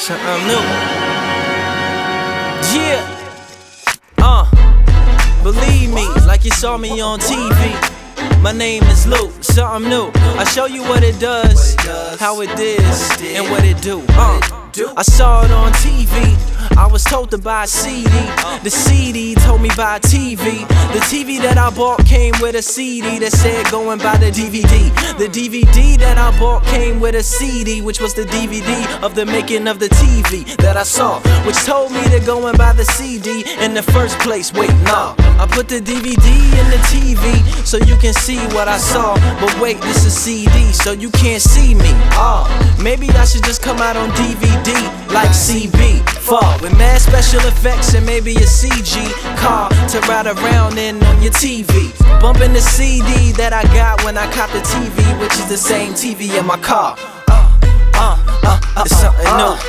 Something new. Yeah. Believe me, like you saw me on TV. My name is Luke, something new. I show you what it does, how it is, and what it do. I saw it on TV. I was told to buy a CD. The CD told me buy a TV. The TV that I bought came with a CD that said go and buy the DVD. The DVD that I bought came with a CD, which was the DVD of the making of the TV that I saw, which told me to go and buy the CD in the first place. Wait, nah, I put the DVD in the TV so you can see what I saw. But wait, this is CD, so you can't see me. Maybe I should just come out on DVD like CB4 with mad special effects and maybe a CG car to ride around in on your TV. Bumping the CD that I got when I caught the TV, which is the same TV in my car. It's something new.